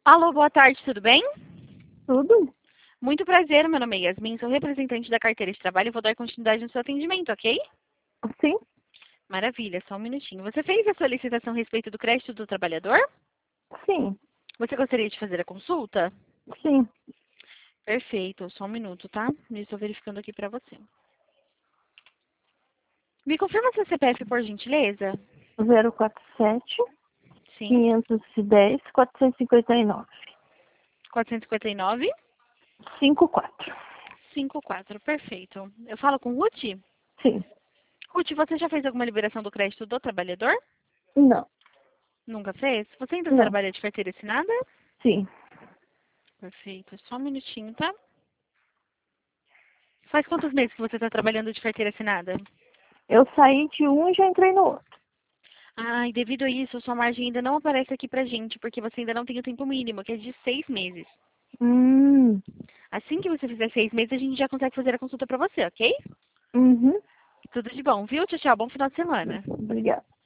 Alô, boa tarde, tudo bem? Tudo? Muito prazer, meu nome é Yasmin, sou representante da carteira de trabalho e vou dar continuidade no seu atendimento, ok? Sim? Maravilha, só um minutinho. Você fez a solicitação a respeito do crédito do trabalhador? Sim. Você gostaria de fazer a consulta? Sim. Perfeito, só um minuto, tá? Estou verificando aqui pra você. Me confirma seu CPF, por gentileza? 047 Sim. 510 459 459 54. 54, perfeito. Eu falo com Ruth? Sim. Ruth, você já fez alguma liberação do crédito do trabalhador? Não. Nunca fez? Você ainda Não. trabalha de carteira assinada? Sim. Perfeito, só um minutinho, tá? Faz quantos meses que você está trabalhando de carteira assinada? Eu saí de um e já entrei no outro. Ah, e devido a isso, sua margem ainda não aparece aqui pra gente, porque você ainda não tem o tempo mínimo, que é de 6 meses. Hum. Assim que você fizer 6 meses, a gente já consegue fazer a consulta pra você, ok? Uhum. Tudo de bom, viu? Tchau, tchau. Bom final de semana. Obrigada.